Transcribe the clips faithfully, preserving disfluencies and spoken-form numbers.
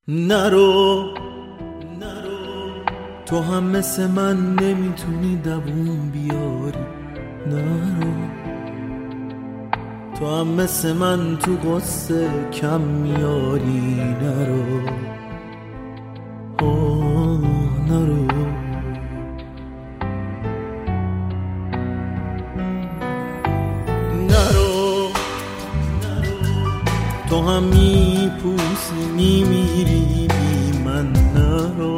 نرو نرو، تو هم مثل من نمیتونی دووم بیاری. نرو، تو هم مثل من تو قصه کم میاری. نرو آه نرو، نرو تو هم میپوسی میمیری بی من. نرو،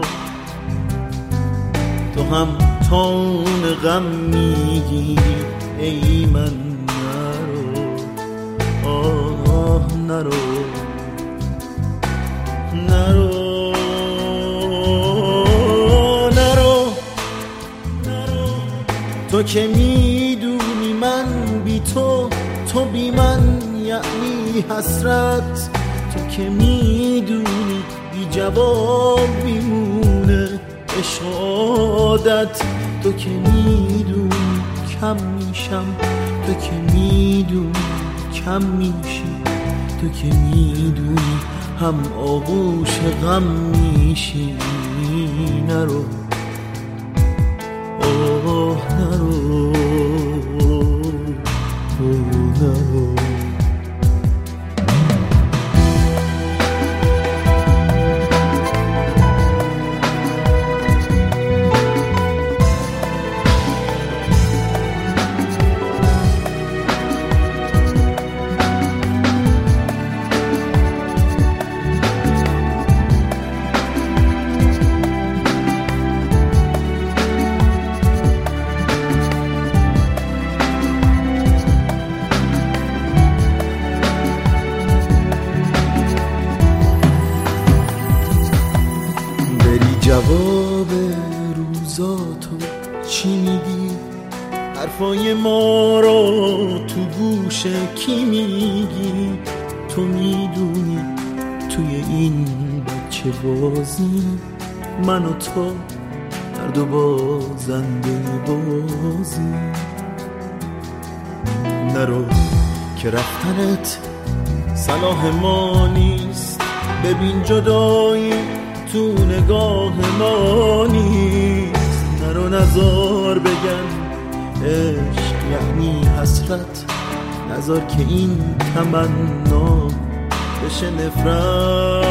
تو هم تون غم میگیری ای من. نرو آه نرو نرو نرو نرو، تو که میدونی من بی تو، تو بی من یعنی حسرت. تو که میدونی بی جواب میمونه عشق عادت. تو که میدونی کم میشم، تو که میدونی کم میشی، تو که میدونی هم آغوش غم میشی. نرو آه نرو آه نرو. جواب روزاتو چی میگی؟ حرفای ما رو تو گوش کی میگی؟ تو میدونی توی این بچه بازی من و تو هر دو بازنده بازی. نرو که رفتنت صلاح ما نیست، ببین جدایی تو نگاه ما نیست. نرو نزار بگن عشق یعنی حسرت، نزار که این تمنا بشه نفرت.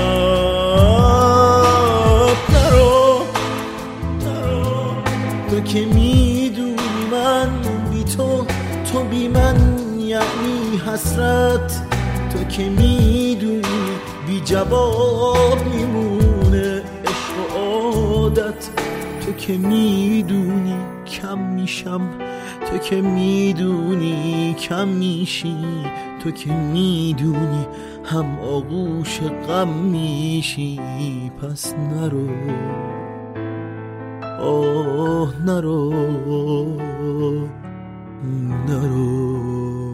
نرو نرو، تو که میدونی من بی تو، تو بی من یعنی حسرت. تو که میدونی بی جواب میمونه عشق عادت. تو که میدونی کم میشم، تو که میدونی کم میشی، تو که میدونی هم آغوش غم میشی. پس نرو آه نرو نرو.